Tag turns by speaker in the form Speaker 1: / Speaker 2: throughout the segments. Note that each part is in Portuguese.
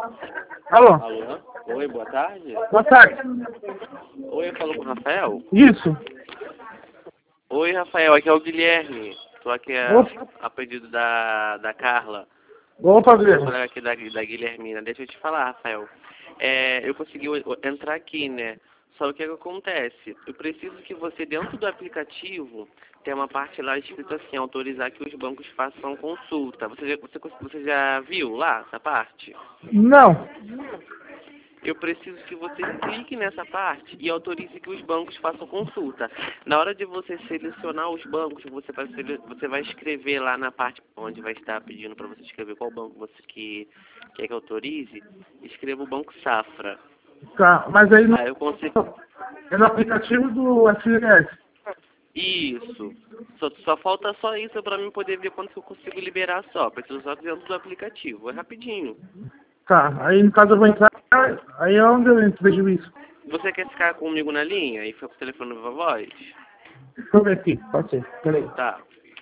Speaker 1: Alô?
Speaker 2: Alô? Oi, boa tarde.
Speaker 1: Boa tarde.
Speaker 2: Oi, eu falo com o Rafael?
Speaker 1: Isso.
Speaker 2: Oi, Rafael, aqui é o Guilherme. Tô aqui
Speaker 1: Opa.
Speaker 2: a pedido da Carla.
Speaker 1: Opa,
Speaker 2: Sou
Speaker 1: Guilherme.
Speaker 2: colega aqui da Guilhermina. Deixa eu te falar, Rafael. Eu consegui entrar aqui, né? Só o que acontece? Eu preciso que você, dentro do aplicativo, tem uma parte lá escrita assim, autorizar que os bancos façam consulta. Você já viu lá essa parte?
Speaker 1: Não.
Speaker 2: Eu preciso que você clique nessa parte e autorize que os bancos façam consulta. Na hora de você selecionar os bancos, você vai escrever lá na parte onde vai estar pedindo para você escrever qual banco você quer que autorize, escreva o Banco Safra.
Speaker 1: Tá, mas aí
Speaker 2: Aí eu consigo...
Speaker 1: é no aplicativo do FGS.
Speaker 2: Isso. Só falta só isso para mim poder ver quando eu consigo liberar só. Preciso só dentro do aplicativo. É rapidinho.
Speaker 1: Tá, aí no caso eu vou entrar, aí é onde eu entro, vejo isso.
Speaker 2: Você quer ficar comigo na linha e ficar com o telefone viva voz?
Speaker 1: Deixa eu ver aqui, pode ser, peraí.
Speaker 2: Tá.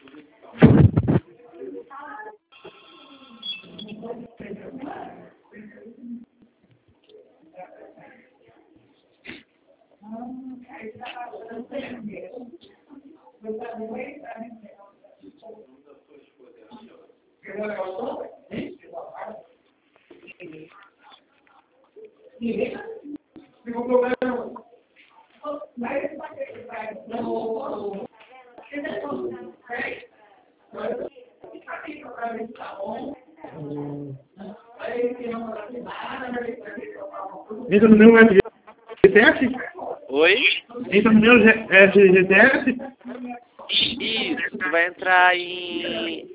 Speaker 1: Entra no meu FGTS?
Speaker 2: Oi?
Speaker 1: Entra no meu FGTS?
Speaker 2: Isso, tu vai entrar em...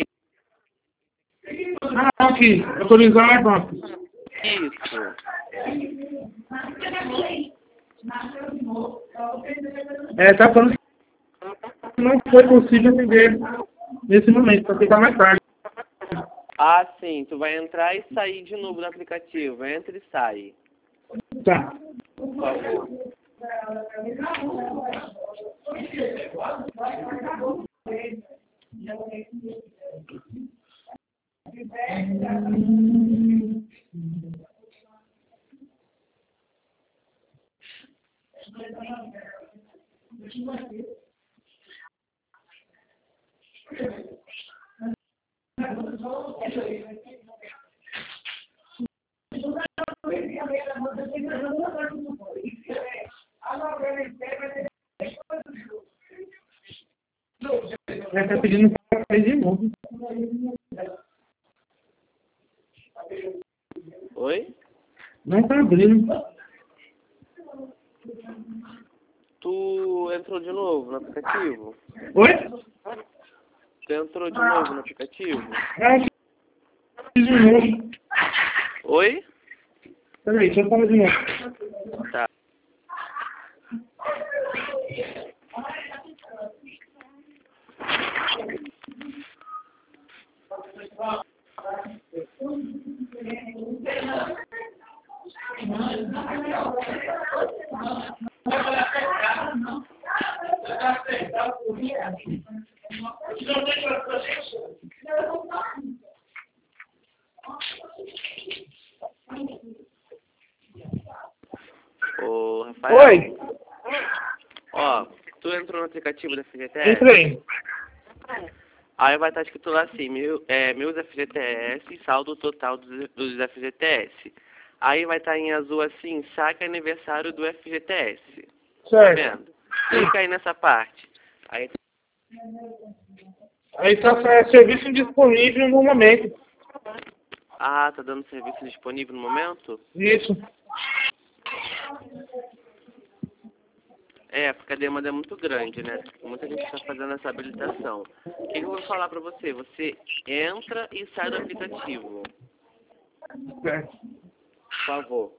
Speaker 1: Ah, aqui, autorizar banco.
Speaker 2: Isso.
Speaker 1: Tá falando que não foi possível atender nesse momento, vai ficar mais tarde.
Speaker 2: Ah, sim, tu vai entrar e sair de novo do aplicativo. Entra e sai,
Speaker 1: Tá.
Speaker 2: por favor.
Speaker 1: Vai estar pedindo para fazer de novo.
Speaker 2: Oi?
Speaker 1: Não tá abrindo.
Speaker 2: Tu entrou de novo no aplicativo?
Speaker 1: Oi?
Speaker 2: Tu entrou de novo no aplicativo?
Speaker 1: De novo.
Speaker 2: Oi?
Speaker 1: Peraí, deixa eu falar de novo.
Speaker 2: Tá. Ô, Rafael.
Speaker 1: Oi?
Speaker 2: Ó, tu entrou no aplicativo da FGTS?
Speaker 1: Entrei.
Speaker 2: Aí vai estar escrito lá assim, meus FGTS, saldo total dos FGTS. Aí vai estar em azul assim, saque aniversário do FGTS. Tá
Speaker 1: Certo.
Speaker 2: vendo? Clica aí nessa parte. Aí,
Speaker 1: Aí tá serviço indisponível no momento.
Speaker 2: tá dando serviço disponível no momento?
Speaker 1: Isso.
Speaker 2: Porque a demanda é muito grande, né? Muita gente está fazendo essa habilitação. O que eu vou falar pra você? Você entra e sai do aplicativo.
Speaker 1: Certo.
Speaker 2: Por favor.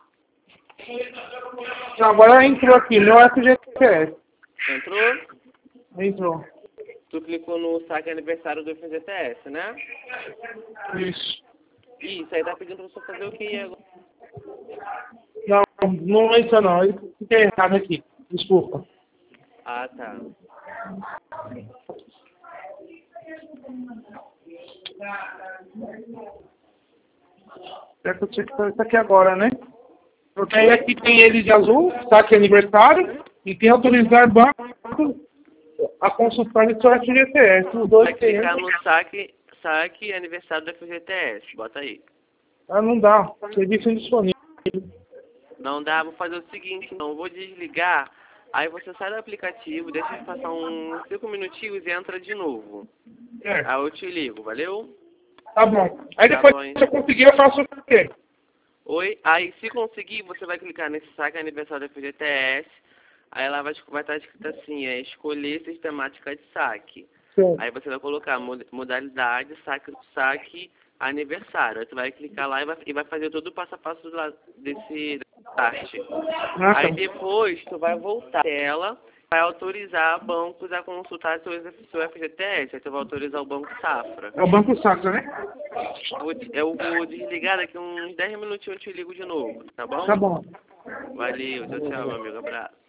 Speaker 1: Agora entrou aqui, meu FGTS.
Speaker 2: Entrou?
Speaker 1: Entrou.
Speaker 2: Tu clicou no saque aniversário do FGTS, né?
Speaker 1: Isso.
Speaker 2: Isso, aí tá pedindo pra você fazer o que agora?
Speaker 1: Não entrou não. Eu fiquei errado aqui. Desculpa.
Speaker 2: Ah, tá.
Speaker 1: É que eu tinha que fazer isso aqui agora, né? Porque aí aqui tem ele de azul, saque aniversário, e tem autorizar banco a consultar o seu FGTS. Os dois
Speaker 2: Vai
Speaker 1: tem.
Speaker 2: clicar no saque aniversário da FGTS. Bota aí.
Speaker 1: Ah, não dá. Serviço indisponível.
Speaker 2: Não dá, vou fazer o seguinte, então, eu vou desligar, aí você sai do aplicativo, deixa eu passar uns 5 minutinhos e entra de novo.
Speaker 1: É,
Speaker 2: Aí eu te ligo, valeu?
Speaker 1: tá bom. Aí
Speaker 2: Tá
Speaker 1: depois,
Speaker 2: bom, hein?
Speaker 1: se eu conseguir, eu faço o quê?
Speaker 2: Oi? Aí, se conseguir, você vai clicar nesse saque aniversário da FGTS, aí lá vai estar escrito assim, escolher sistemática de saque.
Speaker 1: Sim.
Speaker 2: Aí você vai colocar modalidade, saque aniversário. Aí você vai clicar lá e vai fazer todo o passo a passo desse start.
Speaker 1: Ah,
Speaker 2: Aí
Speaker 1: tá.
Speaker 2: depois tu vai voltar à tela, vai autorizar bancos a consultar seu FGTS. Aí tu vai autorizar o Banco Safra.
Speaker 1: É o Banco Safra, né?
Speaker 2: Eu vou desligar daqui uns 10 minutinhos, eu te ligo de novo, tá bom?
Speaker 1: Tá bom.
Speaker 2: Valeu, tchau, tchau, meu amigo, abraço.